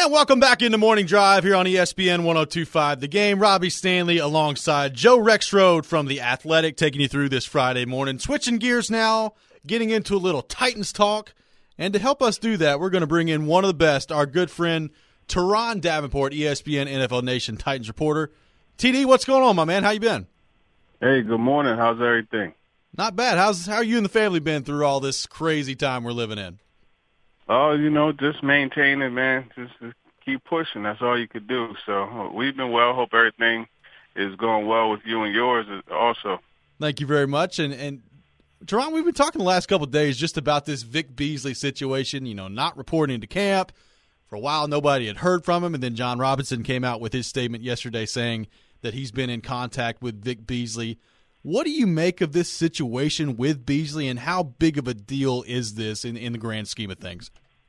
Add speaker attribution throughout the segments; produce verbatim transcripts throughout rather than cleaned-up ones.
Speaker 1: And welcome back into Morning Drive here on E S P N one oh two point five The Game. Robbie Stanley alongside Joe Rexrode from The Athletic taking you through this Friday morning. Switching gears now, getting into a little Titans talk. And to help us do that, we're going to bring in one of the best, our good friend Teron Davenport, E S P N N F L Nation Titans reporter. T D, what's going on, my man? How you been?
Speaker 2: Hey, good morning. How's everything?
Speaker 1: Not bad. How's how are you and the family been through all this crazy time we're living in?
Speaker 2: Oh, you know, just maintaining, man. Just, just keep pushing. That's all you could do. So we've been well. Hope everything is going well with you and yours also.
Speaker 1: Thank you very much. And, and Teron, we've been talking the last couple of days just about this Vic Beasley situation, you know, not reporting to camp. For a while, nobody had heard from him, and then John Robinson came out with his statement yesterday saying that he's been in contact with Vic Beasley. What do you make of this situation with Beasley, and how big of a deal is this in, in the grand scheme of things?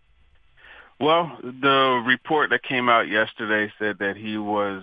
Speaker 2: Well, the report that came out yesterday said that he was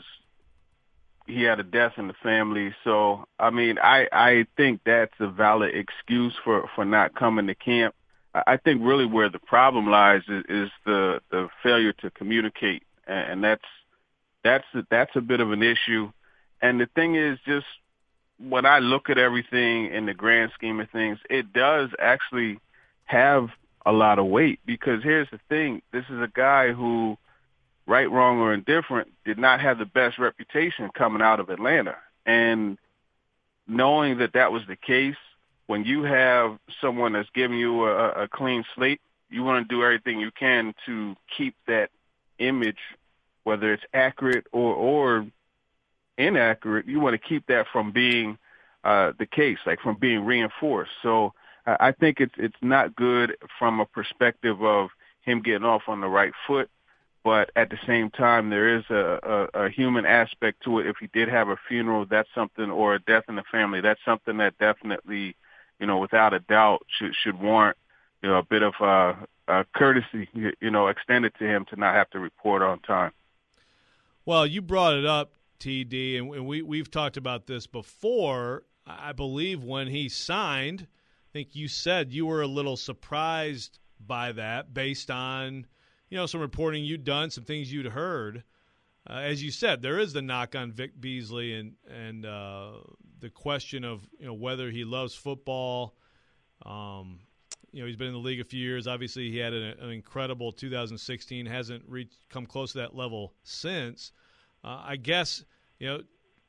Speaker 2: he had a death in the family. So, I mean, I, I think that's a valid excuse for, for not coming to camp. I think really where the problem lies is, is the, the failure to communicate, and that's that's that's a bit of an issue. And the thing is, just when I look at everything in the grand scheme of things, it does actually have a lot of weight, because here's the thing. This is a guy who, right, wrong, or indifferent, did not have the best reputation coming out of Atlanta. And knowing that that was the case, when you have someone that's giving you a, a clean slate, you want to do everything you can to keep that image, whether it's accurate or, or inaccurate, you want to keep that from being uh, the case, like from being reinforced. So I think it's it's not good from a perspective of him getting off on the right foot, but at the same time, there is a, a, a human aspect to it. If he did have a funeral, that's something, or a death in the family, that's something that definitely, you know, without a doubt, should should warrant, you know, a bit of uh, uh, courtesy, you know, extended to him to not have to report on time.
Speaker 3: Well, you brought it up, T D, and we we've talked about this before. I believe when he signed, I think you said you were a little surprised by that based on, you know, some reporting you'd done, some things you'd heard. Uh, as you said, there is the knock on Vic Beasley and and uh, the question of, you know, whether he loves football. Um, you know, he's been in the league a few years. Obviously, he had an, an incredible two thousand sixteen. Hasn't reached come close to that level since. Uh, I guess, you know,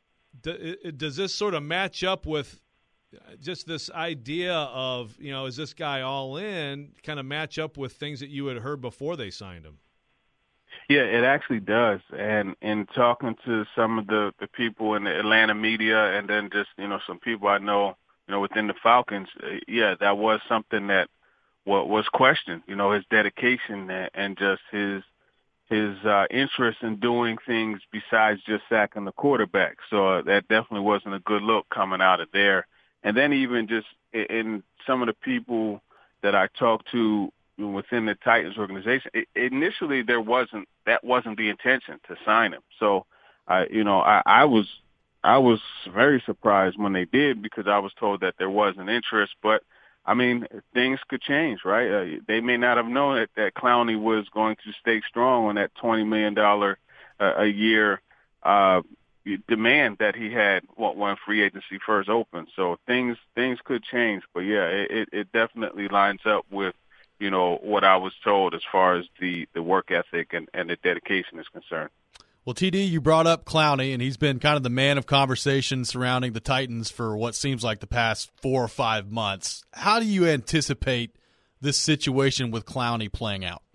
Speaker 3: d- does this sort of match up with just this idea of, you know, is this guy all in, kind of match up with things that you had heard before they signed him?
Speaker 2: Yeah, it actually does. And in talking to some of the, the people in the Atlanta media, and then just, you know, some people I know, you know, within the Falcons, uh, yeah, that was something that what was questioned, you know, his dedication and, and just his his uh, interest in doing things besides just sacking the quarterback. So uh, that definitely wasn't a good look coming out of there. And then even just in some of the people that I talked to within the Titans organization, it, initially there wasn't that wasn't the intention to sign him. So, I you know, I, I was I was very surprised when they did, because I was told that there was an interest. But I mean, things could change, right? Uh, they may not have known that, that Clowney was going to stay strong on that twenty million dollars uh, a year uh, demand that he had when free agency first opened. So things things could change. But, yeah, it, it definitely lines up with, you know, what I was told as far as the, the work ethic and, and the dedication is concerned.
Speaker 1: Well, T D, you brought up Clowney, and he's been kind of the man of conversation surrounding the Titans for what seems like the past four or five months. How do you anticipate this situation with Clowney playing out?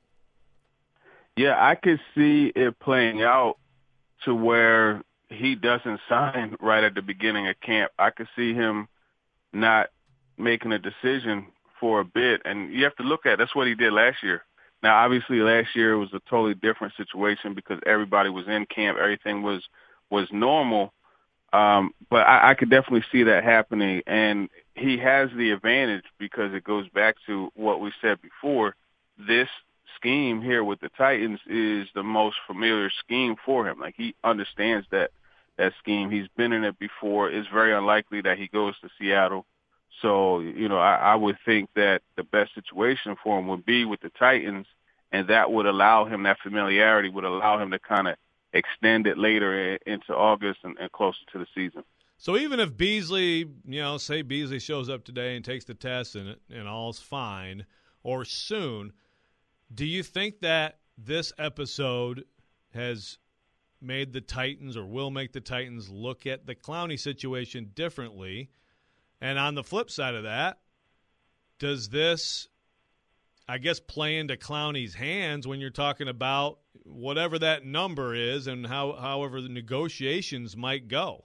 Speaker 2: Yeah, I could see it playing out to where he doesn't sign right at the beginning of camp. I could see him not making a decision for a bit. And you have to look at, that's what he did last year. Now, obviously, last year was a totally different situation because everybody was in camp. Everything was was normal. Um, but I, I could definitely see that happening. And he has the advantage because it goes back to what we said before. This scheme here with the Titans is the most familiar scheme for him. Like, he understands that, that scheme. He's been in it before. It's very unlikely that he goes to Seattle. So, you know, I, I would think that the best situation for him would be with the Titans, and that would allow him, that familiarity would allow him to kind of extend it later in, into August and, and closer to the season.
Speaker 3: So even if Beasley, you know, say Beasley shows up today and takes the test and and all's fine, or soon, do you think that this episode has made the Titans or will make the Titans look at the Clowney situation differently? And on the flip side of that, does this, I guess, play into Clowney's hands when you're talking about whatever that number is and how however the negotiations might go?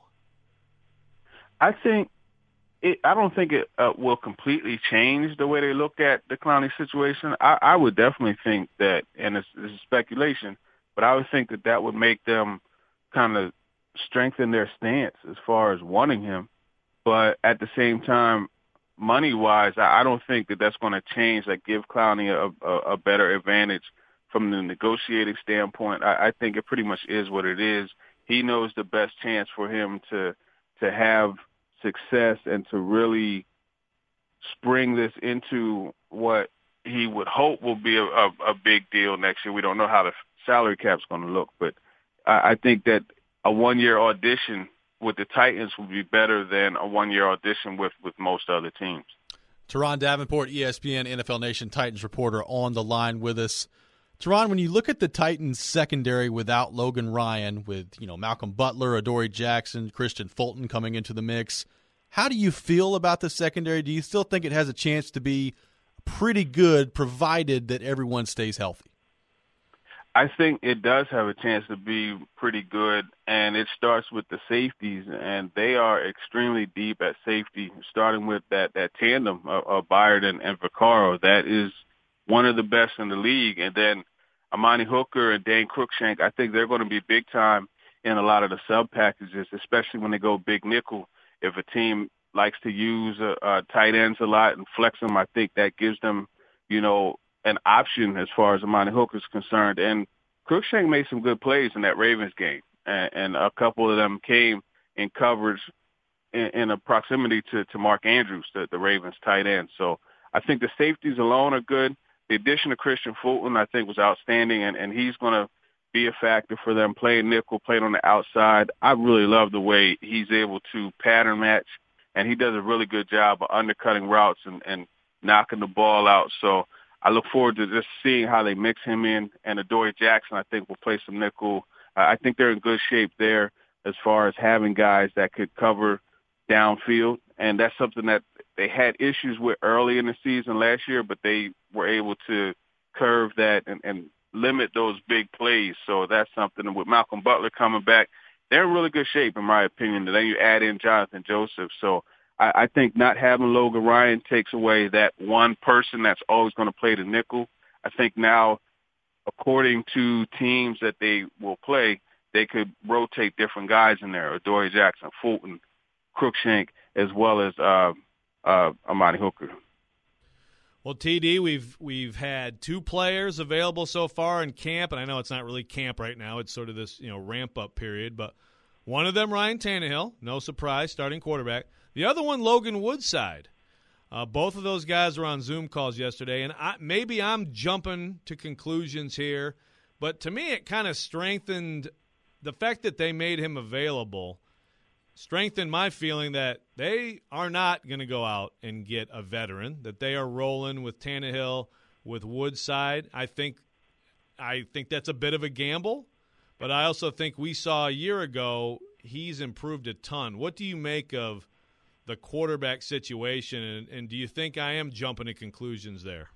Speaker 2: I think it, I don't think it uh, will completely change the way they look at the Clowney situation. I, I would definitely think that, and it's, it's speculation, but I would think that that would make them kind of strengthen their stance as far as wanting him. But at the same time, money-wise, I, I don't think that that's going to change, like give Clowney a, a, a better advantage from the negotiating standpoint. I, I think it pretty much is what it is. He knows the best chance for him to to have success and to really spring this into what he would hope will be a, a, a big deal next year. We don't know how the salary cap's going to look, but I, I think that a one-year audition with the Titans would be better than a one-year audition with, with most other teams.
Speaker 1: Teron Davenport, E S P N N F L Nation Titans reporter, on the line with us. Teron, when you look at the Titans secondary without Logan Ryan, with you know Malcolm Butler, Adoree Jackson, Christian Fulton coming into the mix, how do you feel about the secondary? Do you still think it has a chance to be pretty good, provided that everyone stays healthy?
Speaker 2: I think it does have a chance to be pretty good, and it starts with the safeties, and they are extremely deep at safety, starting with that, that tandem of, of Byard and, and Vaccaro. That is one of the best in the league. And then Amani Hooker and Dane Cruikshank, I think they're going to be big time in a lot of the sub packages, especially when they go big nickel. If a team likes to use uh, uh, tight ends a lot and flex them, I think that gives them, you know, an option as far as Amani Hooker is concerned. And Cruikshank made some good plays in that Ravens game, and, and a couple of them came in coverage in, in a proximity to, to Mark Andrews, the, the Ravens tight end. So I think the safeties alone are good. The addition of Christian Fulton, I think, was outstanding, and, and he's going to be a factor for them playing nickel, playing on the outside. I really love the way he's able to pattern match, and he does a really good job of undercutting routes and, and knocking the ball out. So I look forward to just seeing how they mix him in. And Adoree Jackson, I think, will play some nickel. Uh, I think they're in good shape there as far as having guys that could cover downfield, and that's something that they had issues with early in the season last year, but they were able to curve that and, and limit those big plays. So that's something. And with Malcolm Butler coming back, they're in really good shape, in my opinion. And then you add in Jonathan Joseph. So I, I think not having Logan Ryan takes away that one person that's always going to play the nickel. I think now, according to teams that they will play, they could rotate different guys in there, Adoree Jackson, Fulton, Cruikshank, as well as uh, uh, Amani Hooker.
Speaker 3: Well, T D, we've we've had two players available so far in camp, and I know it's not really camp right now. It's sort of this you know ramp up period, but one of them, Ryan Tannehill, no surprise, starting quarterback. The other one, Logan Woodside. Uh, both of those guys were on Zoom calls yesterday, and I, maybe I'm jumping to conclusions here, but to me it kind of strengthened the fact that they made him available. Strengthened my feeling that they are not going to go out and get a veteran, that they are rolling with Tannehill, with Woodside. I think I think that's a bit of a gamble, but I also think we saw a year ago he's improved a ton. What do you make of the quarterback situation, and, and do you think I am jumping to conclusions there?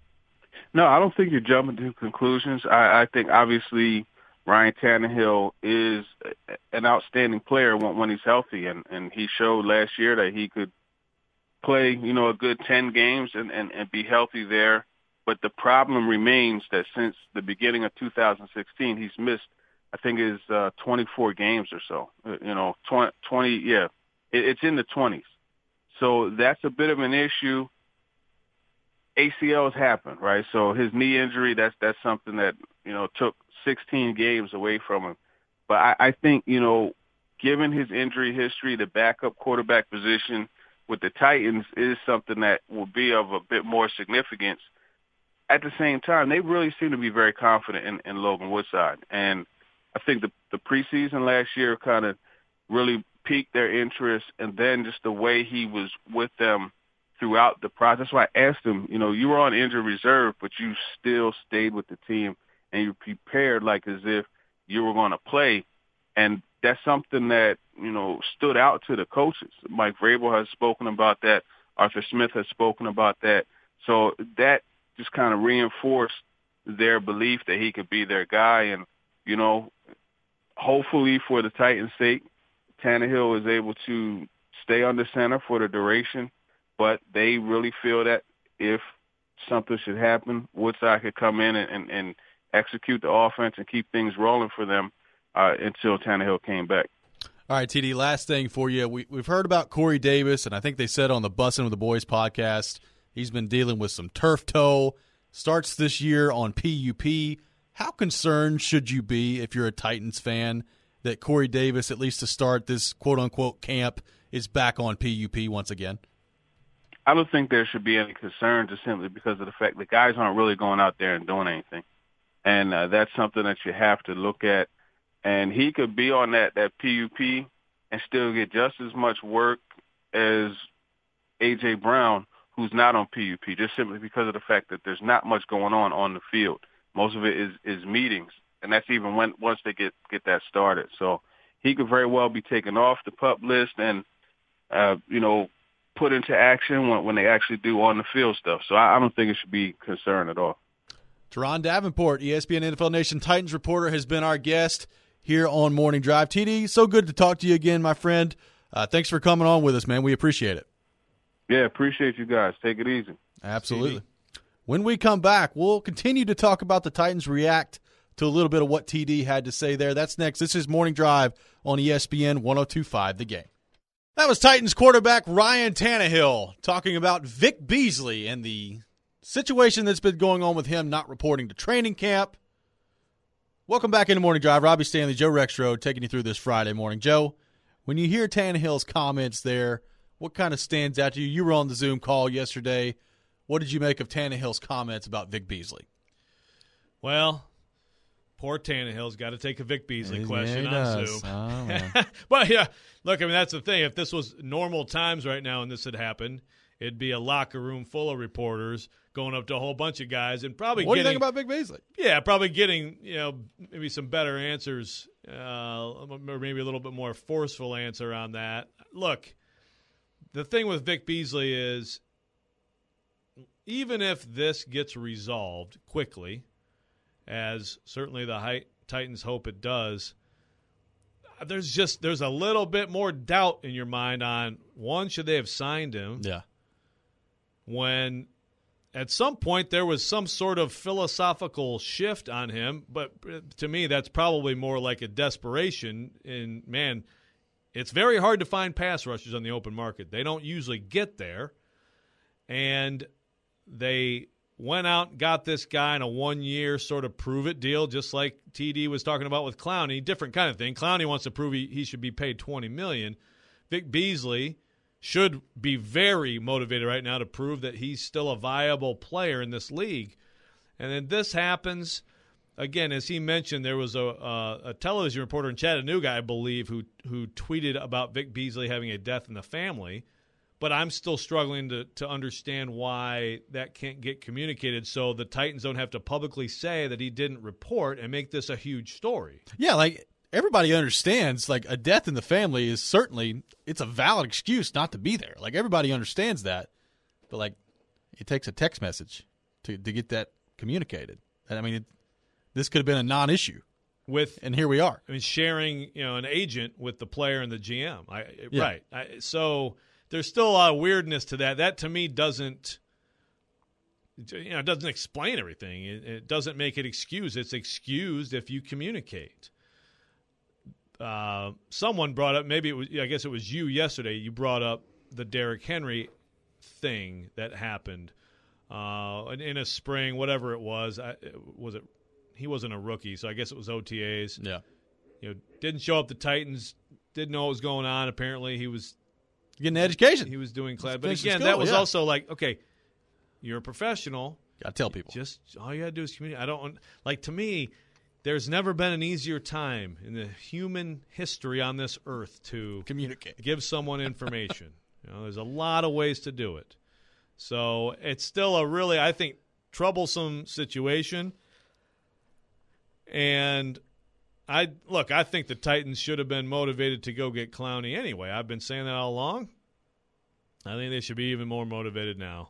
Speaker 2: No, I don't think you're jumping to conclusions. I, I think obviously Ryan Tannehill is an outstanding player when, when he's healthy, and, and he showed last year that he could play, you know, a good ten games and, and, and be healthy there. But the problem remains that since the beginning of two thousand sixteen, he's missed, I think, is uh, twenty-four games or so. You know, twenty, twenty yeah, it, it's in the twenties. So that's a bit of an issue. A C Ls happen, right? So his knee injury, that's that's something that, you know, took sixteen games away from him. But I, I think, you know, given his injury history, the backup quarterback position with the Titans is something that will be of a bit more significance. at the same time, they really seem to be very confident in, in Logan Woodside. And I think the, the preseason last year kind of really piqued their interest, and then just the way he was with them throughout the process. That's why I asked him, you know, you were on injured reserve, but you still stayed with the team, and you prepared like as if you were going to play. And that's something that, you know, stood out to the coaches. Mike Vrabel has spoken about that. Arthur Smith has spoken about that. So that just kind of reinforced their belief that he could be their guy. And, you know, hopefully for the Titans' sake, Tannehill is able to stay under center for the duration, but they really feel that if something should happen, Woodside could come in and, and, and execute the offense and keep things rolling for them uh, until Tannehill came back.
Speaker 1: All right, T D, last thing for you. We, we've heard about Corey Davis, and I think they said on the Bussin' with the Boys podcast he's been dealing with some turf toe, starts this year on P U P. How concerned should you be if you're a Titans fan that Corey Davis, at least to start this quote-unquote camp, is back on P U P once again?
Speaker 2: I don't think there should be any concern just simply because of the fact that guys aren't really going out there and doing anything. And uh, that's something that you have to look at. And he could be on that, that P U P and still get just as much work as A J. Brown, who's not on P U P, just simply because of the fact that there's not much going on on the field. Most of it is, is meetings, and that's even when once they get, get that started. So he could very well be taken off the PUP list and, uh, you know, put into action when, when they actually do on-the-field stuff. So I, I don't think it should be a concern at all.
Speaker 1: Teron Davenport, E S P N N F L Nation Titans reporter, has been our guest here on Morning Drive. T D, so good to talk to you again, my friend. Uh, thanks for coming on with us, man. We appreciate it.
Speaker 2: Yeah, appreciate you guys. Take it easy.
Speaker 1: Absolutely. T D. When we come back, we'll continue to talk about the Titans, react to a little bit of what T D had to say there. That's next. This is Morning Drive on E S P N one oh two point five The Game. That was Titans quarterback Ryan Tannehill talking about Vic Beasley and the situation that's been going on with him not reporting to training camp. Welcome back into Morning Drive. Robbie Stanley, Joe Rexrode, taking you through this Friday morning. Joe, when you hear Tannehill's comments there, what kind of stands out to you? You were on the Zoom call yesterday. What did you make of Tannehill's comments about Vic Beasley?
Speaker 3: Well, poor Tannehill's got to take a Vic Beasley
Speaker 1: Yeah,
Speaker 3: question
Speaker 1: he
Speaker 3: on
Speaker 1: does.
Speaker 3: Zoom.
Speaker 1: Oh,
Speaker 3: But, yeah, look, I mean, that's the thing. If this was normal times right now and this had happened, it'd be a locker room full of reporters going up to a whole bunch of guys and probably
Speaker 1: what
Speaker 3: getting –
Speaker 1: do you think about Vic Beasley?
Speaker 3: Yeah, probably getting, you know, maybe some better answers uh, or maybe a little bit more forceful answer on that. Look, the thing with Vic Beasley is even if this gets resolved quickly, as certainly the Titans hope it does, there's just there's a little bit more doubt in your mind on, one, should they have signed him?
Speaker 1: Yeah.
Speaker 3: When at some point there was some sort of philosophical shift on him, but to me that's probably more like a desperation. And, man, it's very hard to find pass rushers on the open market. They don't usually get there. And they went out and got this guy in a one-year sort of prove-it deal, just like T D was talking about with Clowney. Different kind of thing. Clowney wants to prove he, he should be paid twenty million dollars. Vic Beasley should be very motivated right now to prove that he's still a viable player in this league. And then this happens. Again, as he mentioned, there was a, a, a television reporter in Chattanooga, I believe, who who tweeted about Vic Beasley having a death in the family. But I'm still struggling to, to understand why that can't get communicated so the Titans don't have to publicly say that he didn't report and make this a huge story.
Speaker 1: Yeah, like everybody understands, like a death in the family is certainly, it's a valid excuse not to be there. Like everybody understands that. But like it takes a text message to, to get that communicated. And I mean, it, this could have been a non-issue.
Speaker 3: With
Speaker 1: and here we are.
Speaker 3: I mean, sharing, you know, an agent with the player and the G M. I,
Speaker 1: yeah.
Speaker 3: Right. I, so there's still a lot of weirdness to that. That, to me, doesn't, you know, it doesn't explain everything. It, it doesn't make it excused. It's excused if you communicate. Uh, someone brought up, maybe it was, I guess it was you yesterday, you brought up the Derrick Henry thing that happened uh, in, in a spring, whatever it was. I, was it? He wasn't a rookie, so I guess it was O T As.
Speaker 1: Yeah.
Speaker 3: You know, didn't show up the Titans, didn't know what was going on. Apparently he was
Speaker 1: getting an education.
Speaker 3: He was doing class. But
Speaker 1: Finish
Speaker 3: again,
Speaker 1: school,
Speaker 3: that was
Speaker 1: yeah.
Speaker 3: also like, okay, you're a professional.
Speaker 1: Gotta tell people.
Speaker 3: Just all you gotta do is communicate. I don't like to me. There's never been an easier time in the human history on this earth to
Speaker 1: communicate,
Speaker 3: give someone information. You know, there's a lot of ways to do it. So it's still a really, I think, troublesome situation. And I look, I think the Titans should have been motivated to go get Clowney anyway. I've been saying that all along. I think they should be even more motivated now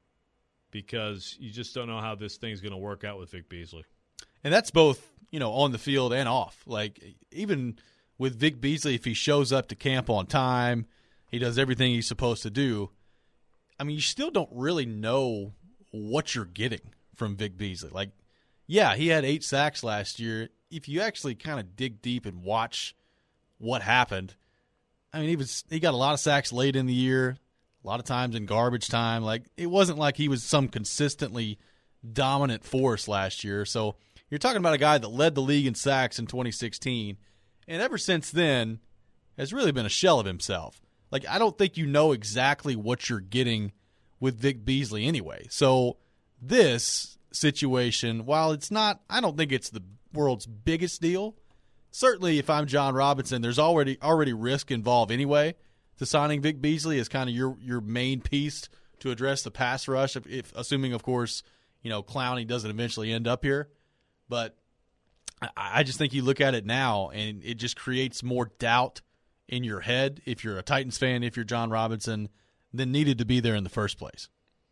Speaker 3: because you just don't know how this thing's going to work out with Vic Beasley.
Speaker 1: And that's both, you know, on the field and off. Like, even with Vic Beasley, if he shows up to camp on time, he does everything he's supposed to do, I mean, you still don't really know what you're getting from Vic Beasley. Like, yeah, he had eight sacks last year. If you actually kind of dig deep and watch what happened, I mean, he was he got a lot of sacks late in the year, a lot of times in garbage time. Like, it wasn't like he was some consistently dominant force last year. So you're talking about a guy that led the league in sacks in twenty sixteen, and ever since then has really been a shell of himself. Like, I don't think you know exactly what you're getting with Vic Beasley anyway. So this situation, while it's not, I don't think it's the world's biggest deal. Certainly, if I'm John Robinson, there's already already risk involved anyway to signing Vic Beasley as kind of your your main piece to address the pass rush, if, if assuming, of course, you know, Clowney doesn't eventually end up here. But I, I just think you look at it now, and it just creates more doubt in your head if you're a Titans fan, if you're John Robinson, than needed to be there in the first place.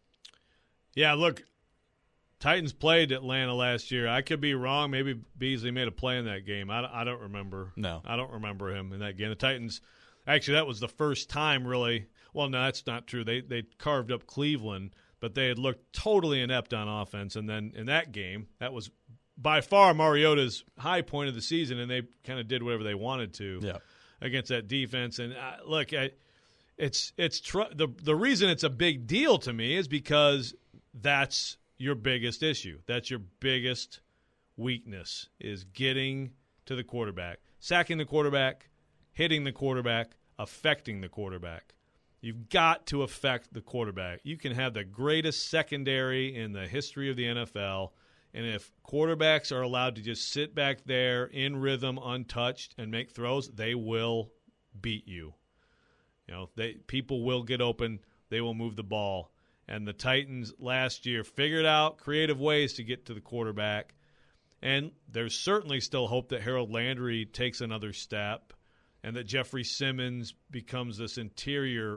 Speaker 3: Yeah, look, Titans played Atlanta last year. I could be wrong. Maybe Beasley made a play in that game. I, I don't remember.
Speaker 1: No.
Speaker 3: I don't remember him in that game. The Titans, actually, that was the first time really. Well, no, that's not true. They they carved up Cleveland, but they had looked totally inept on offense. And then in that game, that was by far Mariota's high point of the season, and they kind of did whatever they wanted to
Speaker 1: yeah.
Speaker 3: against that defense. And uh, look, I, it's it's tr- the the reason it's a big deal to me is because that's your biggest issue. That's your biggest weakness is getting to the quarterback, sacking the quarterback, hitting the quarterback, affecting the quarterback. You've got to affect the quarterback. You can have the greatest secondary in the history of the N F L, and if quarterbacks are allowed to just sit back there in rhythm, untouched, and make throws, they will beat you. You know, they people will get open. They will move the ball. And the Titans last year figured out creative ways to get to the quarterback. And there's certainly still hope that Harold Landry takes another step and that Jeffrey Simmons becomes this interior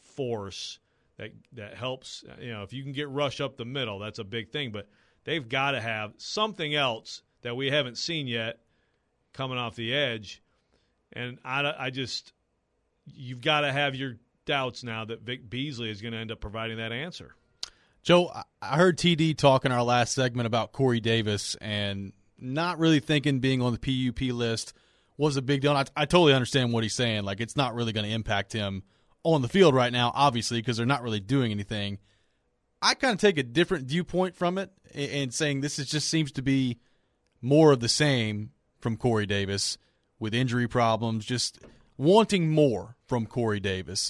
Speaker 3: force that that helps. You know, if you can get rush up the middle, that's a big thing. But they've got to have something else that we haven't seen yet coming off the edge. And I, I just – you've got to have your – doubts now that Vic Beasley is going to end up providing that answer.
Speaker 1: Joe, I heard T D talk in our last segment about Corey Davis and not really thinking being on the P U P list was a big deal. I, I totally understand what he's saying. Like, it's not really going to impact him on the field right now, obviously, because they're not really doing anything. I kind of take a different viewpoint from it and saying this is just seems to be more of the same from Corey Davis with injury problems, just wanting more from Corey Davis.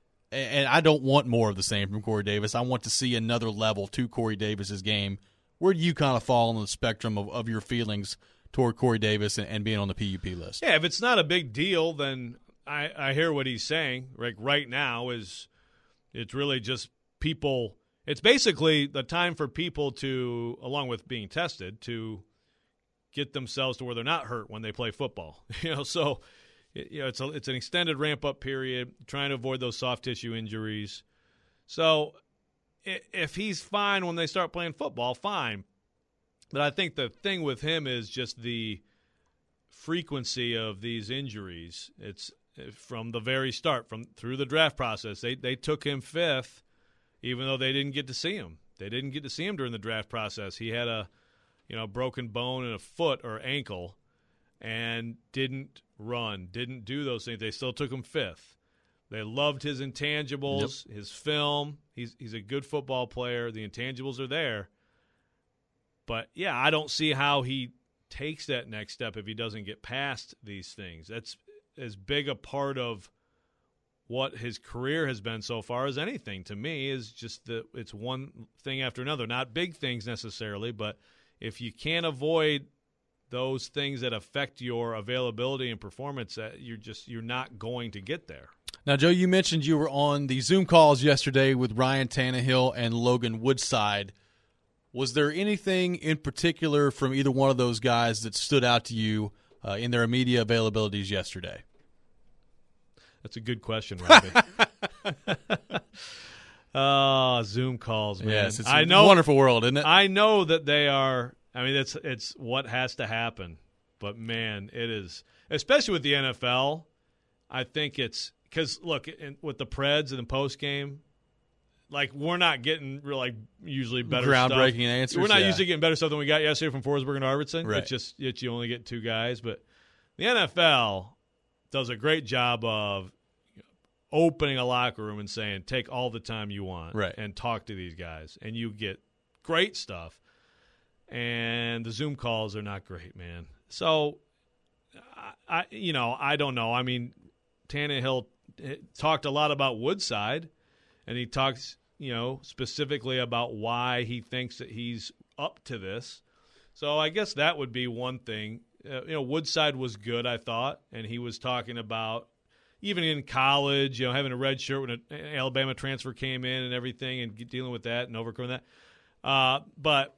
Speaker 1: And I don't want more of the same from Corey Davis. I want to see another level to Corey Davis's game. Where do you kind of fall on the spectrum of, of your feelings toward Corey Davis and, and being on the P U P list?
Speaker 3: Yeah, if it's not a big deal, then I, I hear what he's saying. Like right now is it's really just people. It's basically the time for people to, along with being tested, to get themselves to where they're not hurt when they play football. You know, so. You know, it's a, it's an extended ramp-up period, trying to avoid those soft tissue injuries. So if he's fine when they start playing football, fine. But I think the thing with him is just the frequency of these injuries. It's from the very start, from through the draft process. They they took him fifth, even though they didn't get to see him. They didn't get to see him during the draft process. He had a, you know, broken bone in a foot or ankle, and didn't run, didn't do those things. They still took him fifth. They loved his intangibles, yep. his film. He's he's a good football player. The intangibles are there. But, yeah, I don't see how he takes that next step if he doesn't get past these things. That's as big a part of what his career has been so far as anything to me is just that it's one thing after another, not big things necessarily, but if you can't avoid those things that affect your availability and performance, uh, you're just you're not going to get there.
Speaker 1: Now, Joe, you mentioned you were on the Zoom calls yesterday with Ryan Tannehill and Logan Woodside. Was there anything in particular from either one of those guys that stood out to you uh, in their media availabilities yesterday?
Speaker 3: That's a good question, Robbie. Oh, Zoom calls, man.
Speaker 1: Yes, it's
Speaker 3: I
Speaker 1: a
Speaker 3: know,
Speaker 1: wonderful world, isn't it?
Speaker 3: I know that they are – I mean, it's it's what has to happen. But, man, it is – especially with the N F L, I think it's – because, look, in, with the Preds and the postgame, like, we're not getting real, like, usually better
Speaker 1: groundbreaking
Speaker 3: stuff.
Speaker 1: answers.
Speaker 3: We're not
Speaker 1: yeah.
Speaker 3: usually getting better stuff than we got yesterday from Forsberg and Arvidsson.
Speaker 1: Right.
Speaker 3: It's just it's, you only get two guys. But the N F L does a great job of opening a locker room and saying, take all the time you want
Speaker 1: right.
Speaker 3: and talk to these guys. And you get great stuff. And the Zoom calls are not great, man. So, I, I you know, I don't know. I mean, Tannehill talked a lot about Woodside, and he talks, you know, specifically about why he thinks that he's up to this. So I guess that would be one thing. Uh, you know, Woodside was good, I thought, and he was talking about even in college, you know, having a red shirt when an Alabama transfer came in and everything, and dealing with that and overcoming that. Uh, but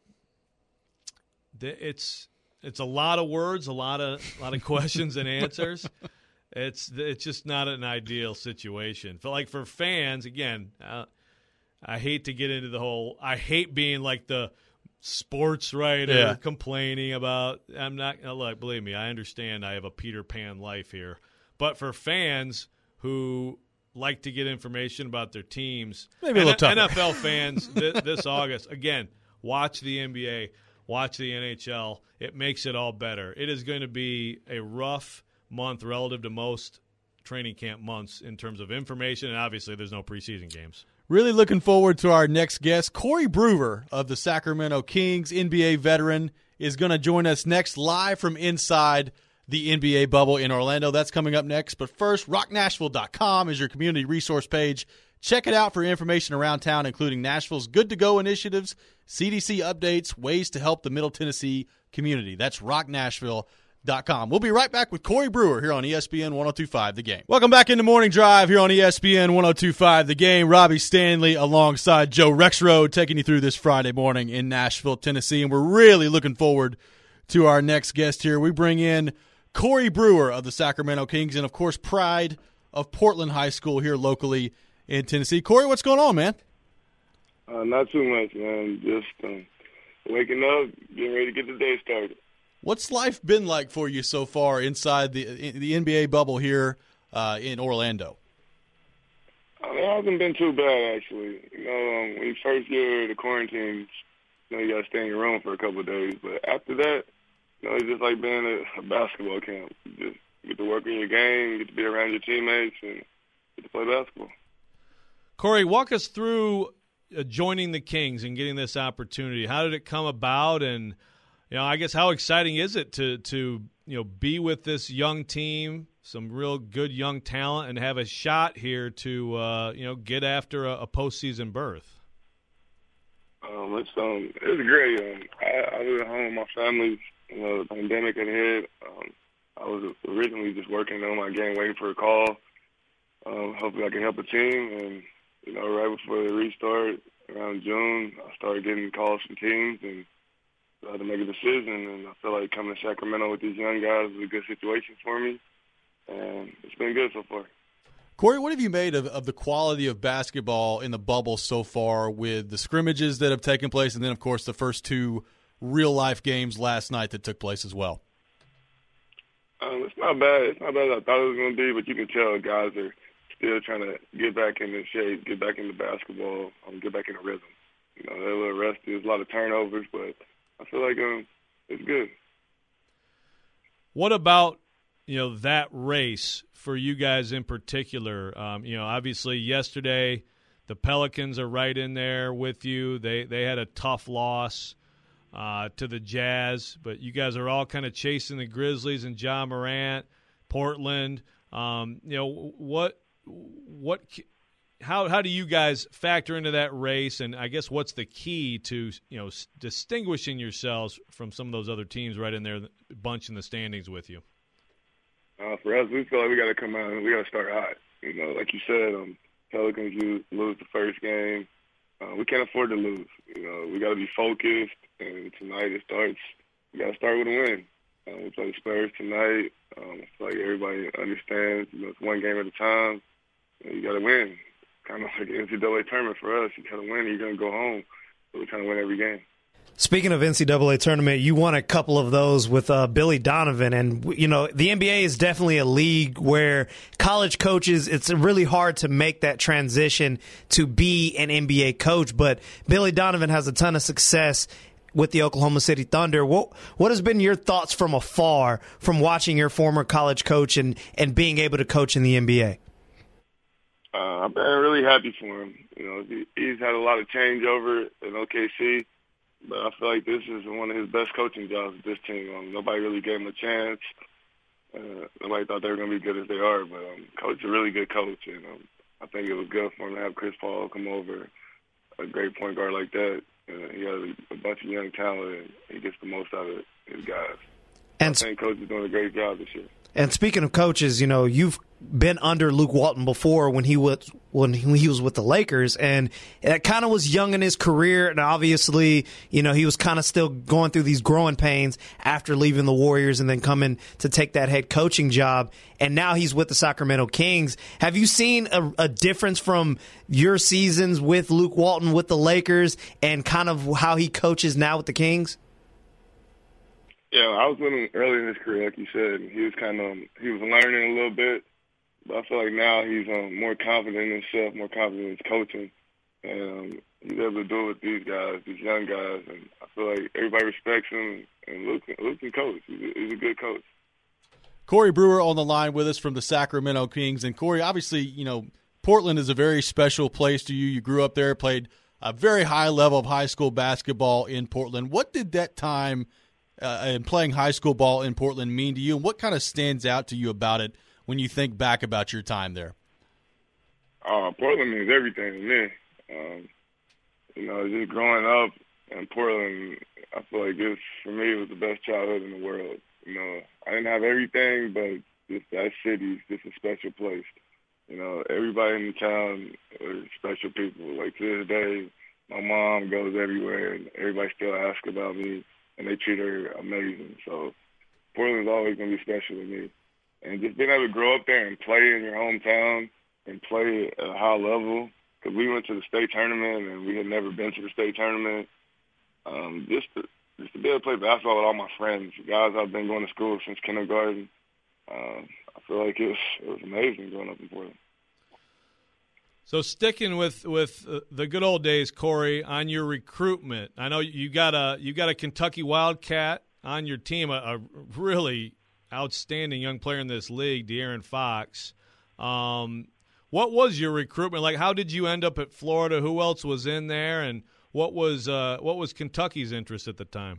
Speaker 3: it's it's a lot of words, a lot of a lot of questions and answers. It's it's just not an ideal situation. For like for fans, again, uh, I hate to get into the whole. I hate being like the sports writer
Speaker 1: yeah. complaining
Speaker 3: about. I'm not look. Believe me, I understand. I have a Peter Pan life here, but for fans who like to get information about their teams,
Speaker 1: maybe a little tougher.
Speaker 3: N F L fans this, this August, again, watch the N B A, watch the N H L. It makes it all better. It is going to be a rough month relative to most training camp months in terms of information, and obviously there's no preseason games.
Speaker 1: Really looking forward to our next guest. Corey Brewer of the Sacramento Kings, N B A veteran, is going to join us next live from inside the N B A bubble in Orlando. That's coming up next. But first, rock nashville dot com is your community resource page. Check it out for information around town, including Nashville's Good to Go initiatives, C D C updates, ways to help the Middle Tennessee community. That's rock nashville dot com. We'll be right back with Corey Brewer here on E S P N one oh two point five The Game. Welcome back into Morning Drive here on E S P N one oh two point five The Game. Robbie Stanley alongside Joe Rexrode taking you through this Friday morning in Nashville, Tennessee. And we're really looking forward to our next guest here. We bring in Corey Brewer of the Sacramento Kings and, of course, pride of Portland High School here locally in Tennessee. Corey, what's going on, man?
Speaker 4: Uh, not too much, man. Just um, waking up, getting ready to get the day started.
Speaker 1: What's life been like for you so far inside the the N B A bubble here uh, in Orlando?
Speaker 4: I mean, it hasn't been too bad, actually. You know, um, when you first get the quarantine, you know, you got to stay in your room for a couple of days. But after that, you know, it's just like being at a basketball camp. You just get to work on your game, you get to be around your teammates, and get to play basketball.
Speaker 3: Corey, walk us through uh, joining the Kings and getting this opportunity. How did it come about? And, you know, I guess how exciting is it to, to you know, be with this young team, some real good young talent, and have a shot here to, uh, you know, get after a, a postseason berth?
Speaker 4: Um, it's um, it's great. Um, I, I live at home with my family. You know, the pandemic had hit. Um, I was originally just working on my game, waiting for a call. Um, hopefully I can help a team. And, you know, right before the restart, around June, I started getting calls from teams, and I had to make a decision. And I feel like coming to Sacramento with these young guys was a good situation for me. And it's been good so far.
Speaker 1: Corey, what have you made of, of the quality of basketball in the bubble so far with the scrimmages that have taken place and then, of course, the first two real-life games last night that took place as well?
Speaker 4: Um, it's not bad. It's not bad as I thought it was going to be, but you can tell guys are still trying to get back into shape, get back into basketball, um, get back into rhythm. You know, they're a little rusty. There's a lot of turnovers, but I feel like um, it's good.
Speaker 3: What about, you know, that race for you guys in particular? Um, you know, obviously yesterday the Pelicans are right in there with you. They they had a tough loss uh, to the Jazz, but you guys are all kind of chasing the Grizzlies and Ja Morant, Portland. Um, you know, what what how how do you guys factor into that race? And I guess what's the key to, you know, s- distinguishing yourselves from some of those other teams right in there, bunch in the standings with you?
Speaker 4: Uh, for us, we feel like we got to come out and we got to start hot. You know, like you said, um, Pelicans you lose the first game. Uh, we can't afford to lose. You know, we got to be focused. And tonight it starts. We got to start with a win. Uh, we play the Spurs tonight. Um, I feel like everybody understands. You know, it's one game at a time. And you got to win. Kind of like an N C double A tournament for us. You got to win, you're going to go home. So we're trying to win every game.
Speaker 5: Speaking of N C double A tournament, you won a couple of those with uh, Billy Donovan. And, you know, the N B A is definitely a league where college coaches, it's really hard to make that transition to be an N B A coach. But Billy Donovan has a ton of success with the Oklahoma City Thunder. What what has been your thoughts from afar from watching your former college coach and, and being able to coach in the N B A?
Speaker 4: Uh, I've been really happy for him. You know, he, he's had a lot of changeover in O K C, but I feel like this is one of his best coaching jobs with this team. Um, nobody really gave him a chance. Uh, nobody thought they were going to be good as they are, but um, Coach is a really good coach, and um, I think it was good for him to have Chris Paul come over, a great point guard like that. Uh, he has a, a bunch of young talent, and he gets the most out of his guys.
Speaker 5: And
Speaker 4: I think Coach is doing a great job this year.
Speaker 5: And speaking of coaches, you know, you've been under Luke Walton before when he was when he was with the Lakers, and that kind of was young in his career, and obviously, you know, he was kind of still going through these growing pains after leaving the Warriors and then coming to take that head coaching job, and now he's with the Sacramento Kings. Have you seen a, a difference from your seasons with Luke Walton with the Lakers and kind of how he coaches now with the Kings?
Speaker 4: Yeah, I was with him early in his career, like you said. He was kind of he was learning a little bit, but I feel like now he's um, more confident in himself, more confident in his coaching, and um, he's able to do it with these guys, these young guys, and I feel like everybody respects him. And Luke, Luke can coach. He's a, he's a good coach.
Speaker 1: Corey Brewer on the line with us from the Sacramento Kings, and Corey, obviously, you know, Portland is a very special place to you. You grew up there, played a very high level of high school basketball in Portland. What did that time Uh, and playing high school ball in Portland mean to you, and what kind of stands out to you about it when you think back about your time there?
Speaker 4: Uh, Portland means everything to me. Um, you know, just growing up in Portland, I feel like this, for me, it was the best childhood in the world. You know, I didn't have everything, but just that city is just a special place. You know, everybody in the town are special people. Like, to this day, my mom goes everywhere, and everybody still asks about me. And they treat her amazing. So Portland's always going to be special to me. And just being able to grow up there and play in your hometown and play at a high level, because we went to the state tournament and we had never been to the state tournament. Um, just, to, just to be able to play basketball with all my friends, guys I've been going to school since kindergarten, um, I feel like it was, it was amazing growing up in Portland.
Speaker 3: So sticking with with the good old days, Corey, on your recruitment, I know you got a you got a Kentucky Wildcat on your team, a, a really outstanding young player in this league, De'Aaron Fox. Um, what was your recruitment like? How did you end up at Florida? Who else was in there, and what was uh, what was Kentucky's interest at the time?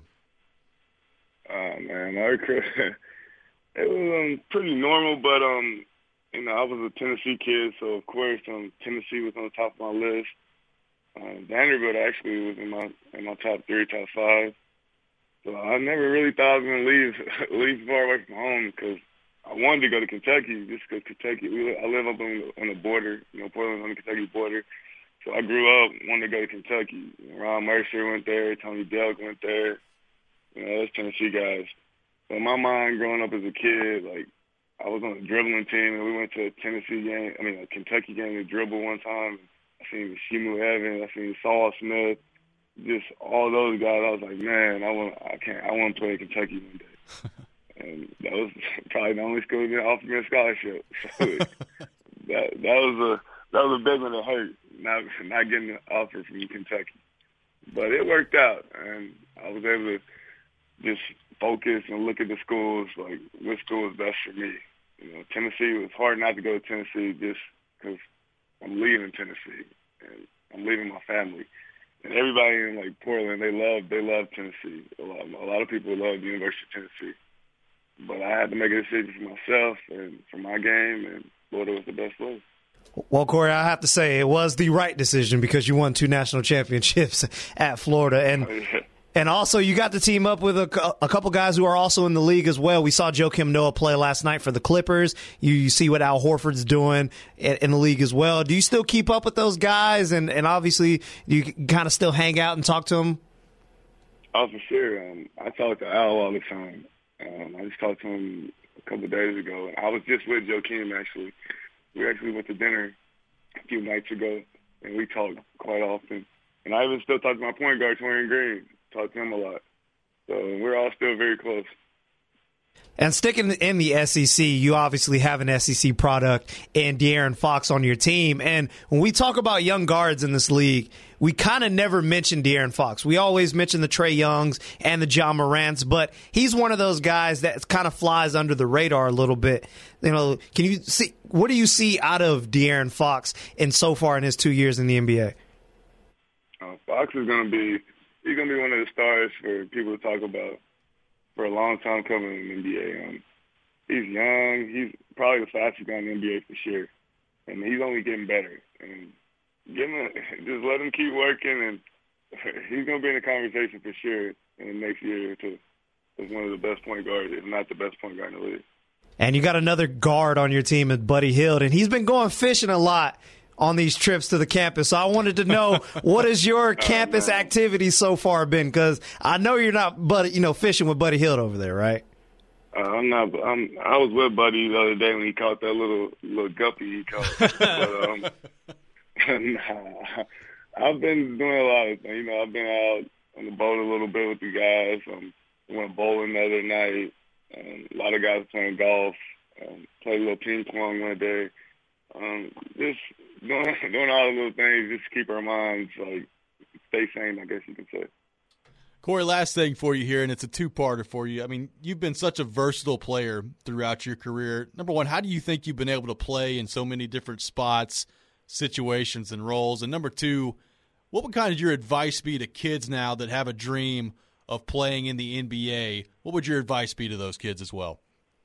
Speaker 4: Oh man, my recruitment it was um, pretty normal, but um. You know, I was a Tennessee kid, so of course, um, Tennessee was on the top of my list. Uh, Vanderbilt actually was in my in my top three, top five. So I never really thought I was going to leave leave far away from home because I wanted to go to Kentucky just because Kentucky. We, I live up on the, on the border, you know, Portland's on the Kentucky border. So I grew up wanting to go to Kentucky. Ron Mercer went there, Tony Delk went there. You know, those Tennessee guys. So in my mind, growing up as a kid, like, I was on a dribbling team, and we went to a Tennessee game, I mean, a Kentucky game to dribble one time. I seen Shimu Evans, I seen Saul Smith, just all those guys. I was like, man, I want, I can't, I want to play at Kentucky one day. And that was probably the only school that offered me a scholarship. So that that was a that was a big one that hurt, not not getting an offer from Kentucky. But it worked out, and I was able to just focus and look at the schools, like which school is best for me. You know, Tennessee, it was hard not to go to Tennessee just because I'm leaving Tennessee and I'm leaving my family. And everybody in like Portland, they love they love Tennessee. A lot, a lot of people love the University of Tennessee. But I had to make a decision for myself and for my game, and Florida was the best place.
Speaker 5: Well, Corey, I have to say it was the right decision because you won two national championships at Florida. And and also you got to team up with a, a couple guys who are also in the league as well. We saw Joakim Noah play last night for the Clippers. You, you see what Al Horford's doing in, in the league as well. Do you still keep up with those guys? And, and obviously, do you kind of still hang out and talk to them?
Speaker 4: Oh, for sure. Um, I talk to Al all the time. Um, I just talked to him a couple of days ago. I was just with Joakim, actually. We actually went to dinner a few nights ago, and we talk quite often. And I even still talk to my point guard, Torian Green. Talk to him a lot. So we're all still very close.
Speaker 5: And sticking in the S E C, you obviously have an S E C product in De'Aaron Fox on your team. And when we talk about young guards in this league, we kind of never mention De'Aaron Fox. We always mention the Trae Youngs and the Ja Morants, but he's one of those guys that kind of flies under the radar a little bit. You know, can you see what do you see out of De'Aaron Fox in so far in his two years in the N B A?
Speaker 4: Uh, Fox is going to be he's going to be one of the stars for people to talk about for a long time coming in the N B A. Um, he's young. He's probably the fastest guy in the N B A for sure, and he's only getting better. And give him a, just let him keep working, and he's going to be in the conversation for sure in the next year or two as one of the best point guards, if not the best point guard in the league.
Speaker 5: And you got another guard on your team, Buddy Hield, and he's been going fishing a lot on these trips to the campus. So I wanted to know, what has your campus oh, activity so far been? Because I know you're not, buddy, you know, fishing with Buddy Hield over there, right?
Speaker 4: Uh, I'm not. I'm, I was with Buddy the other day when he caught that little little guppy he caught. but, um, nah, I've been doing a lot of things. You know, I've been out on the boat a little bit with the guys. Um, went bowling the other night. Um, a lot of guys playing golf. Um, played a little ping pong one day. Um, just doing, doing all the little things just to keep our minds, like, stay sane, I guess you could say.
Speaker 1: Corey, last thing for you here, and it's a two-parter for you. I mean, you've been such a versatile player throughout your career. Number one, how do you think you've been able to play in so many different spots, situations, and roles? And number two, what would kind of your advice be to kids now that have a dream of playing in the N B A? What would your advice be to those kids as well?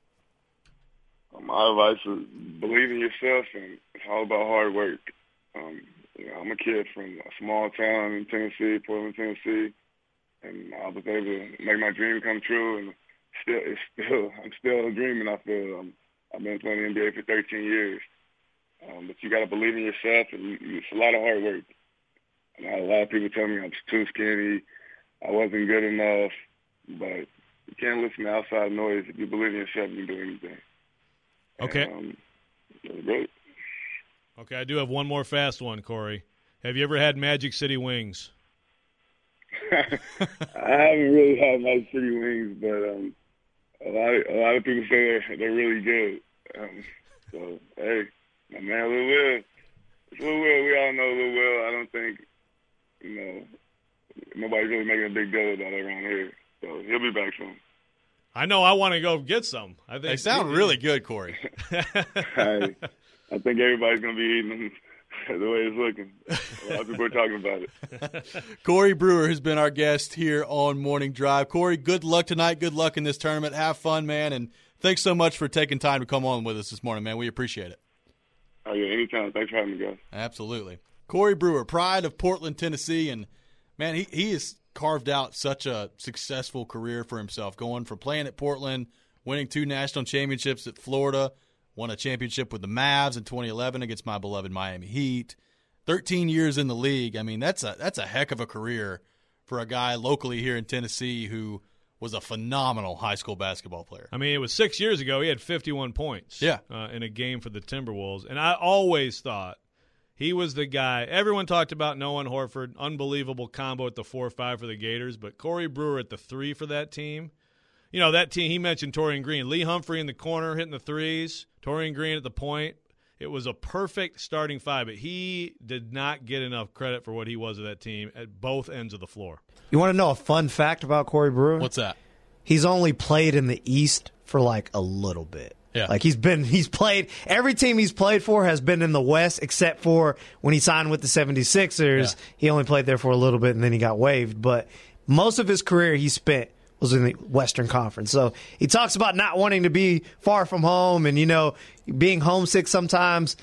Speaker 4: My advice is believe in yourself, and it's all about hard work. Um, you know, I'm a kid from a small town in Tennessee, Portland, Tennessee, and I was able to make my dream come true. And still, it's still, I'm still dreaming. I feel um, I've been playing the N B A for thirteen years, um, but you got to believe in yourself, and you, it's a lot of hard work. And I had a lot of people tell me I'm too skinny, I wasn't good enough, but you can't listen to outside noise. If you believe in yourself, you can do anything.
Speaker 3: Okay.
Speaker 4: And, um, it was great.
Speaker 3: Okay, I do have one more fast one, Corey. Have you ever had Magic City wings?
Speaker 4: I haven't really had Magic City wings, but um, a lot of, a lot of people say they're, they're really good. Um, so, hey, my man Lil Will. It's Lil Will. We all know Lil Will. I don't think, you know, nobody's really making a big deal about it around here. So he'll be back soon.
Speaker 3: I know I want to go get some. I think
Speaker 1: they sound really good, Corey.
Speaker 4: I, I think everybody's going to be eating them the way it's looking. A lot of people are talking about it.
Speaker 1: Corey Brewer has been our guest here on Morning Drive. Corey, good luck tonight. Good luck in this tournament. Have fun, man. And thanks so much for taking time to come on with us this morning, man. We appreciate it.
Speaker 4: Oh, yeah, anytime. Thanks for having me, guys.
Speaker 1: Absolutely. Corey Brewer, pride of Portland, Tennessee. And, man, he, he has carved out such a successful career for himself, going from playing at Portland, winning two national championships at Florida, won a championship with the Mavs in twenty eleven against my beloved Miami Heat. thirteen years in the league. I mean, that's a that's a heck of a career for a guy locally here in Tennessee who was a phenomenal high school basketball player.
Speaker 3: I mean, it was six years ago. He had fifty-one points
Speaker 1: yeah.
Speaker 3: uh, in a game for the Timberwolves. And I always thought he was the guy. Everyone talked about Noah Horford, unbelievable combo at the four five for the Gators, but Corey Brewer at the three for that team. You know, that team, he mentioned Torian Green. Lee Humphrey in the corner hitting the threes, Torian Green at the point. It was a perfect starting five, but he did not get enough credit for what he was of that team at both ends of the floor.
Speaker 5: You want to know a fun fact about Corey Brewer?
Speaker 1: What's that?
Speaker 5: He's only played in the East for like a little bit.
Speaker 1: Yeah.
Speaker 5: Like he's been, he's played, every team he's played for has been in the West except for when he signed with the seventy-sixers. Yeah. He only played there for a little bit and then he got waived. But most of his career he spent was in the Western Conference. So he talks about not wanting to be far from home and, you know, being homesick sometimes.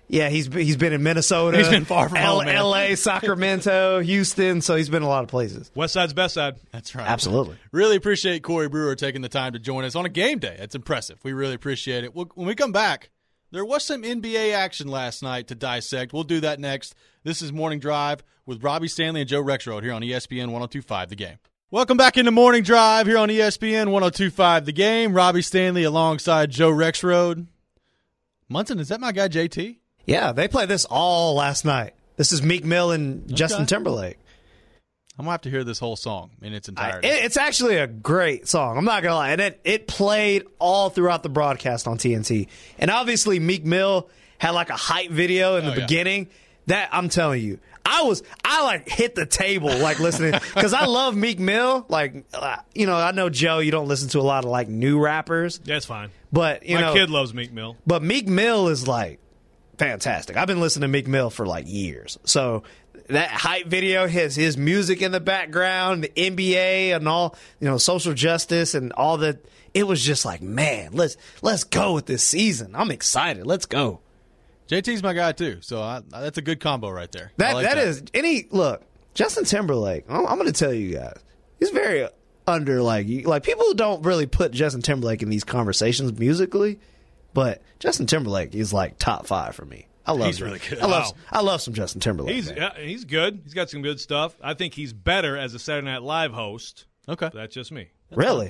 Speaker 5: Yeah, he's he's been in Minnesota.
Speaker 1: He's been far from
Speaker 5: L-
Speaker 1: home, man.
Speaker 5: L A, Sacramento, Houston. So he's been a lot of places.
Speaker 3: West side's best side.
Speaker 1: That's right.
Speaker 5: Absolutely.
Speaker 1: Really appreciate Corey Brewer taking the time to join us on a game day. That's impressive. We really appreciate it. We'll, when we come back, there was some N B A action last night to dissect. We'll do that next. This is Morning Drive with Robbie Stanley and Joe Rexrode here on E S P N ten twenty-five The Game. Welcome back into Morning Drive here on E S P N ten twenty-five The Game. Robbie Stanley alongside Joe Rexrode. Munson, is that my guy J T?
Speaker 5: Yeah, they played this all last night. This is Meek Mill and
Speaker 1: Okay.
Speaker 5: Justin Timberlake.
Speaker 1: I'm going to have to hear this whole song in its
Speaker 5: I,
Speaker 1: entirety.
Speaker 5: it- it's actually a great song. I'm not going to lie. And it, it played all throughout the broadcast on T N T. And obviously, Meek Mill had like a hype video in the
Speaker 1: Oh, yeah.
Speaker 5: beginning. That, I'm telling you, I was, I like hit the table like listening because I love Meek Mill. Like, uh, you know, I know, Joe, you don't listen to a lot of like new rappers,
Speaker 3: That's fine.
Speaker 5: but, you
Speaker 3: My
Speaker 5: know,
Speaker 3: kid loves Meek Mill.
Speaker 5: but Meek Mill is like fantastic. I've been listening to Meek Mill for like years. So that hype video has his music in the background, the N B A and all, you know, social justice and all that. It was just like, man, let's let's go with this season. I'm excited. Let's go.
Speaker 1: J T's my guy, too, so I, that's a good combo right there. I
Speaker 5: That
Speaker 1: like
Speaker 5: that is any look. Justin Timberlake. I'm, I'm going to tell you guys, he's very under like like people don't really put Justin Timberlake in these conversations musically, but Justin Timberlake is like top five for me. I love.
Speaker 1: He's
Speaker 5: him.
Speaker 1: really good.
Speaker 5: I love.
Speaker 3: Wow.
Speaker 5: I love some Justin Timberlake.
Speaker 3: He's
Speaker 5: man.
Speaker 3: yeah, he's good. He's got some good stuff. I think he's better as a Saturday Night Live host.
Speaker 1: Okay.
Speaker 3: That's just me.
Speaker 5: Really.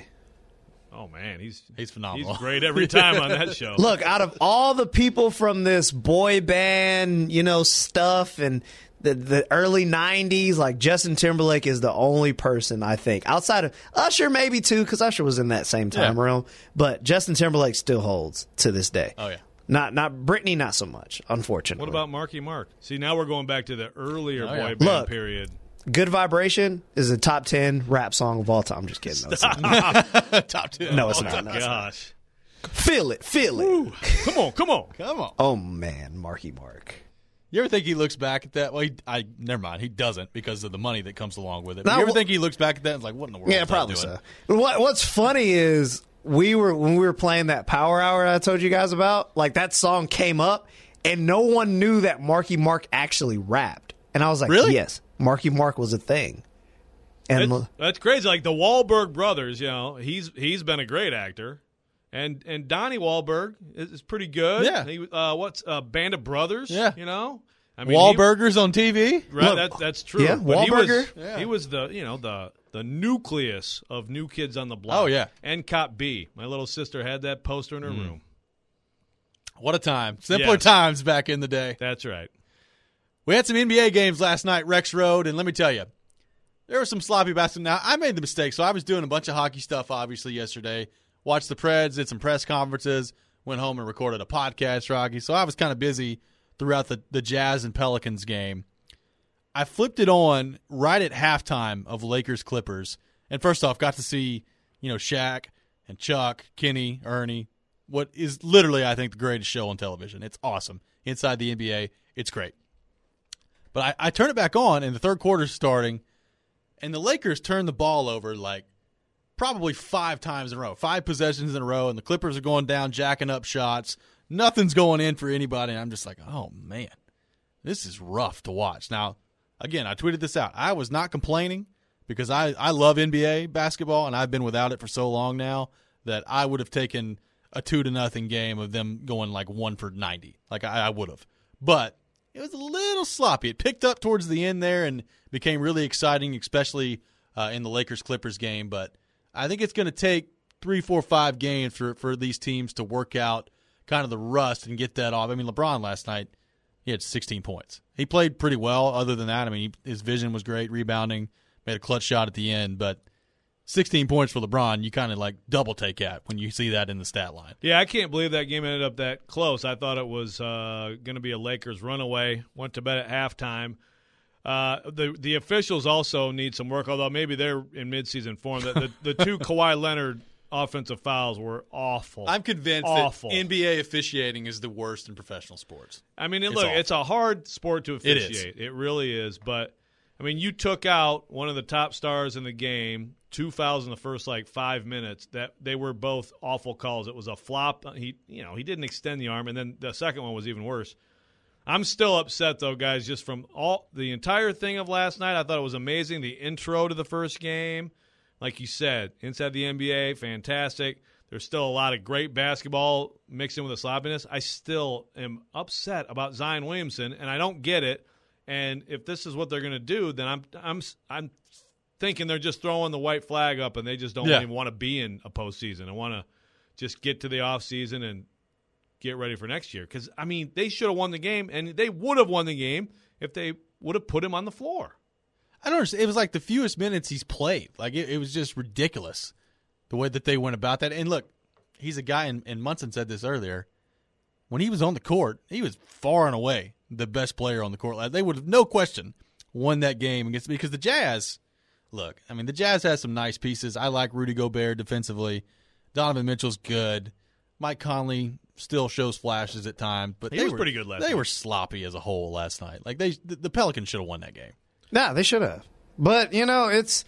Speaker 3: Oh man, he's
Speaker 1: He's phenomenal.
Speaker 3: He's great every time on that show.
Speaker 5: Look, out of all the people from this boy band, you know, stuff and the the early nineties, like Justin Timberlake is the only person I think outside of Usher, maybe too, because Usher was in that same time
Speaker 1: Yeah.
Speaker 5: realm. But Justin Timberlake still holds to this day.
Speaker 1: Oh, yeah.
Speaker 5: Not not Britney, not so much, unfortunately.
Speaker 3: What about Marky Mark? See, now we're going back to the earlier
Speaker 1: Oh,
Speaker 3: boy
Speaker 1: yeah.
Speaker 3: band
Speaker 5: Look.
Speaker 3: period.
Speaker 5: Good Vibration is a top ten rap song of all time. I'm just kidding. No, it's not.
Speaker 1: Top two.
Speaker 5: No, it's
Speaker 3: Oh,
Speaker 5: not. No, it's not.
Speaker 3: gosh.
Speaker 5: Feel it, feel it.
Speaker 3: Come on, come on.
Speaker 1: Come on.
Speaker 5: Oh man, Marky Mark.
Speaker 1: You ever think he looks back at that? Well, he, I never mind. He doesn't because of the money that comes along with it. But
Speaker 5: No,
Speaker 1: you ever
Speaker 5: well-
Speaker 1: think he looks back at that and is like, what in the world?
Speaker 5: Yeah,
Speaker 1: is I
Speaker 5: probably
Speaker 1: doing?
Speaker 5: so. But what What's funny is we were when we were playing that Power Hour I told you guys about. Like that song came up, and no one knew that Marky Mark actually rapped. And I was like,
Speaker 1: Really?
Speaker 5: yes, Marky Mark was a thing. And
Speaker 3: That's, that's crazy. Like the Wahlberg brothers, you know, he's he's been a great actor, and and Donnie Wahlberg is, is pretty good.
Speaker 1: Yeah.
Speaker 3: He, uh, what's uh, Band of Brothers?
Speaker 1: Yeah.
Speaker 3: You know, I mean, he-
Speaker 1: Wahlburgers on T V?
Speaker 3: right?
Speaker 5: Look,
Speaker 3: that, that's true.
Speaker 5: yeah,
Speaker 3: But he was,
Speaker 5: Wahlburger.
Speaker 1: Yeah.
Speaker 3: he was the you know the the nucleus of New Kids on the Block.
Speaker 1: Oh, yeah.
Speaker 3: and Cop B. My little sister had that poster in her
Speaker 1: Mm.
Speaker 3: room.
Speaker 1: What a time. Simpler
Speaker 3: Yes.
Speaker 1: times back in the day.
Speaker 3: That's right.
Speaker 1: We had some N B A games last night, Rex Road, and let me tell you, there was some sloppy basketball. Now, I made the mistake, so I was doing a bunch of hockey stuff, obviously, yesterday. Watched the Preds, did some press conferences, went home and recorded a podcast for hockey, so I was kind of busy throughout the, the Jazz and Pelicans game. I flipped it on right at halftime of Lakers-Clippers, and first off, got to see, you know, Shaq and Chuck, Kenny, Ernie, what is literally, I think, the greatest show on television. It's awesome. Inside the N B A, it's great. But I, I turn it back on, and the third quarter's starting, and the Lakers turn the ball over like probably five times in a row, five possessions in a row, and the Clippers are going down, jacking up shots. Nothing's going in for anybody, and I'm just like, oh, man, this is rough to watch. Now, again, I tweeted this out. I was not complaining because I, I love N B A basketball, and I've been without it for so long now that I would have taken a two to nothing game of them going like one for ninety. Like I, I would have. But it was a little sloppy. It picked up towards the end there and became really exciting, especially uh, in the Lakers-Clippers game. But I think it's going to take three, four, five games for, for these teams to work out kind of the rust and get that off. I mean, LeBron last night, he had sixteen points. He played pretty well other than that. I mean, he, his vision was great, rebounding, made a clutch shot at the end. But sixteen points for LeBron, you kind of like double take at when you see that in the stat line.
Speaker 3: Yeah, I can't believe that game ended up that close. I thought it was uh, going to be a Lakers runaway. Went to bed at halftime. Uh, the the officials also need some work, although maybe they're in midseason form. The, the, the two Kawhi Leonard offensive fouls were awful.
Speaker 1: I'm convinced
Speaker 3: awful.
Speaker 1: that N B A officiating is the worst in professional sports.
Speaker 3: I mean, it,
Speaker 1: It's
Speaker 3: look,
Speaker 1: awful.
Speaker 3: it's a hard sport to
Speaker 1: It is.
Speaker 3: officiate. It really is. But, I mean, you took out one of the top stars in the game, two fouls in the first, like, five minutes. That they were both awful calls. It was a flop. He, you know, he didn't extend the arm, and then the second one was even worse. I'm still upset, though, guys, just from all the entire thing of last night. I thought it was amazing. The intro to the first game, like you said, inside the N B A, fantastic. There's still a lot of great basketball mixed in with the sloppiness. I still am upset about Zion Williamson, and I don't get it. And if this is what they're going to do, then I'm I'm I'm thinking they're just throwing the white flag up, and they just don't
Speaker 1: Yeah.
Speaker 3: even want to be in a postseason and want to just get to the offseason and get ready for next year. Because, I mean, they should have won the game, and they would have won the game if they would have put him on the floor.
Speaker 1: I don't understand. It was like the fewest minutes he's played. Like, it, it was just ridiculous the way that they went about that. And, look, he's a guy, and, and Munson said this earlier, when he was on the court, he was far and away the best player on the court. They would have, no question, won that game against because the Jazz, look, I mean, the Jazz has some nice pieces. I like Rudy Gobert defensively. Donovan Mitchell's good. Mike Conley still shows flashes at times, but
Speaker 3: He
Speaker 1: they
Speaker 3: was
Speaker 1: were,
Speaker 3: pretty good last
Speaker 1: They
Speaker 3: night.
Speaker 1: were sloppy as a whole last night. Like they, the, the Pelicans should have won that game.
Speaker 5: Nah, they should have. But, you know, it's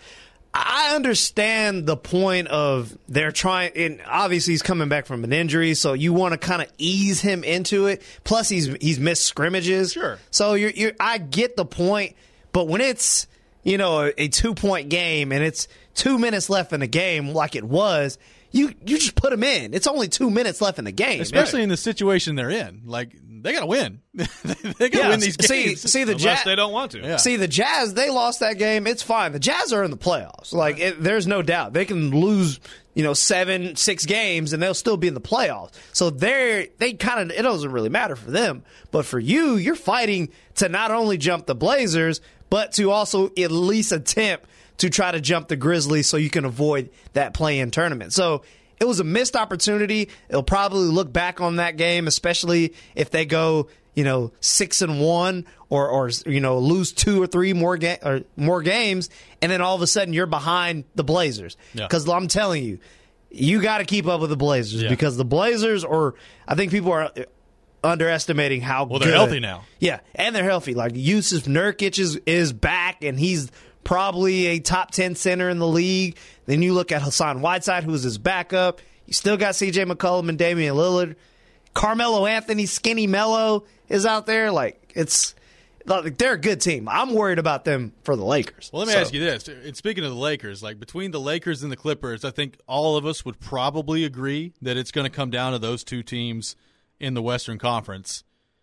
Speaker 5: I understand the point of they're trying, and obviously he's coming back from an injury, so you want to kind of ease him into it. Plus, he's he's missed scrimmages.
Speaker 1: Sure.
Speaker 5: So you're, you're I get the point, but when it's, you know, a, a two-point game and it's two minutes left in the game like it was, you you just put him in. It's only two minutes left in the game.
Speaker 1: Especially in the situation they're in. Like, they got to win. they got to
Speaker 5: Yeah,
Speaker 1: win these
Speaker 5: see,
Speaker 1: games.
Speaker 5: see the
Speaker 3: Unless
Speaker 5: Jazz.
Speaker 3: they don't want to.
Speaker 1: Yeah.
Speaker 5: See, the Jazz, they lost that game. It's fine. The Jazz are in the playoffs. Like, it, there's no doubt. They can lose, you know, seven, six games, and they'll still be in the playoffs. So they're, they kind of, it doesn't really matter for them. But for you, you're fighting to not only jump the Blazers, but to also at least attempt to try to jump the Grizzlies so you can avoid that play-in tournament. So it was a missed opportunity. They'll probably look back on that game, especially if they go, you know, six and one, or or you know, lose two or three more ga- or more games, and then all of a sudden you're behind the Blazers.
Speaker 1: Yeah.
Speaker 5: Because I'm telling you, you got to keep up with the Blazers
Speaker 1: Yeah.
Speaker 5: because the Blazers, or I think people are underestimating how
Speaker 1: Well,
Speaker 5: good.
Speaker 1: they're healthy now.
Speaker 5: Yeah, and they're healthy. Like Yusuf Nurkic is is back, and he's probably a top ten center in the league. Then you look at Hassan Whiteside, who is his backup. You still got C J McCollum and Damian Lillard. Carmelo Anthony, Skinny Mello is out there. Like, it's like they're a good team. I'm worried about them for the Lakers.
Speaker 1: Well, let me
Speaker 5: So,
Speaker 1: ask you this. And speaking of the Lakers, like between the Lakers and the Clippers, I think all of us would probably agree that it's going to come down to those two teams in the Western Conference.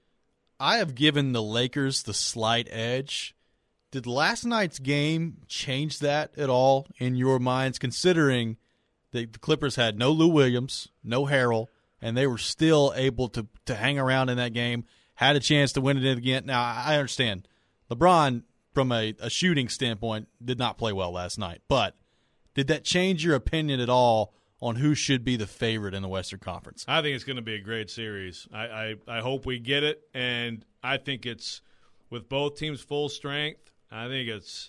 Speaker 1: I have given the Lakers the slight edge. Did last night's game change that at all in your minds, considering that the Clippers had no Lou Williams, no Harrell, and they were still able to, to hang around in that game, had a chance to win it again? Now, I understand LeBron, from a, a shooting standpoint, did not play well last night, but did that change your opinion at all on who should be the favorite in the Western Conference?
Speaker 3: I think it's going to be a great series. I, I, I hope we get it, and I think it's with both teams full strength. I think it's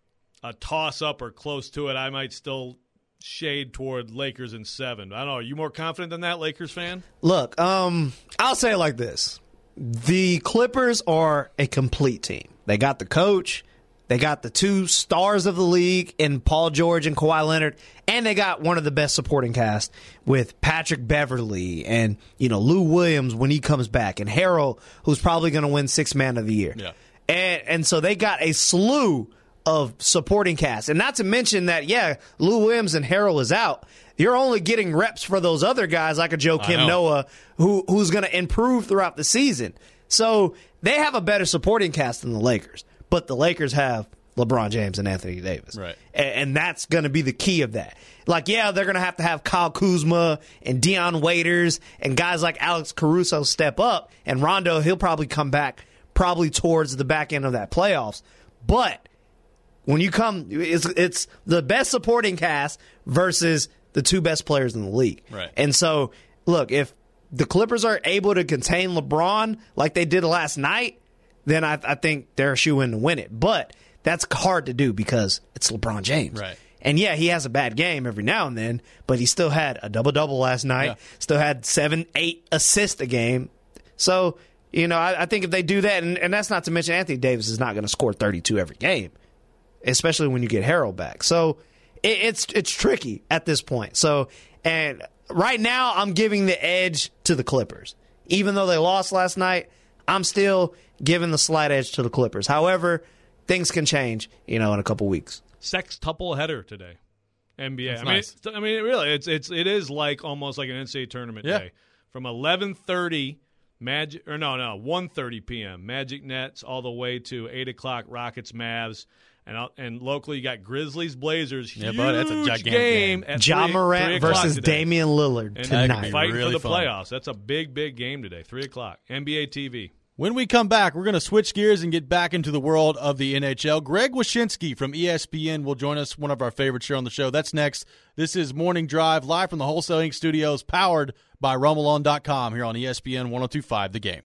Speaker 3: a toss-up or close to it. I might still shade toward Lakers in seven. I don't know. Are you more confident than that, Lakers fan?
Speaker 5: Look, um, I'll say it like this. The Clippers are a complete team. They got the coach. They got the two stars of the league in Paul George and Kawhi Leonard, and they got one of the best supporting cast with Patrick Beverley and, you know, Lou Williams when he comes back, and Harrell, who's probably going to win Sixth Man of the Year.
Speaker 1: Yeah.
Speaker 5: And and so they got a slew of supporting cast. And not to mention that, yeah, Lou Williams and Harrell is out. You're only getting reps for those other guys like a Joe Kim
Speaker 1: know.
Speaker 5: Noah who who's going to improve throughout the season. So they have a better supporting cast than the Lakers. But the Lakers have LeBron James and Anthony Davis.
Speaker 1: Right.
Speaker 5: And, and that's going to be the key of that. Like, yeah, they're going to have to have Kyle Kuzma and Deion Waiters and guys like Alex Caruso step up. And Rondo, he'll probably come back probably towards the back end of that playoffs. But when you come, it's, it's the best supporting cast versus the two best players in the league.
Speaker 1: Right.
Speaker 5: And so, look, if the Clippers are able to contain LeBron like they did last night, then I, I think they're a shoe-in to win it. But that's hard to do because it's LeBron James.
Speaker 1: Right.
Speaker 5: And, yeah, he has a bad game every now and then, but he still had a double-double last night,
Speaker 1: Yeah.
Speaker 5: still had seven, eight assists a game. So, you know, I, I think if they do that, and, and that's not to mention Anthony Davis is not going to score thirty-two every game, especially when you get Harrell back. So it, it's it's tricky at this point. So, and right now I'm giving the edge to the Clippers. Even though they lost last night, I'm still giving the slight edge to the Clippers. However, things can change, you know, in a couple weeks.
Speaker 3: Sextuple header today, N B A.
Speaker 1: That's
Speaker 3: I mean,
Speaker 1: nice.
Speaker 3: it's, I mean, really, it's it's it is like almost like an N C double A tournament
Speaker 1: Yeah.
Speaker 3: day from eleven thirty Magic or no no one thirty p.m. Magic Nets all the way to eight o'clock Rockets Mavs. And out- and locally, you got Grizzlies, Blazers.
Speaker 1: Yeah,
Speaker 3: Huge
Speaker 1: bud, that's a gigantic
Speaker 3: game.
Speaker 1: game.
Speaker 3: At
Speaker 5: Ja
Speaker 3: three-
Speaker 5: Morant
Speaker 3: three o'clock
Speaker 5: versus
Speaker 3: today.
Speaker 5: Damian Lillard
Speaker 3: And
Speaker 1: That could
Speaker 5: tonight.
Speaker 1: be
Speaker 3: fighting
Speaker 1: really
Speaker 3: for the
Speaker 1: fun.
Speaker 3: playoffs. That's a big, big game today. Three o'clock. N B A T V.
Speaker 1: When we come back, we're going to switch gears and get back into the world of the N H L. Greg Wyshynski from E S P N will join us, one of our favorites here on the show. That's next. This is Morning Drive, live from the Wholesale Incorporated studios, powered by Rumble On dot com here on E S P N one oh two point five The Game.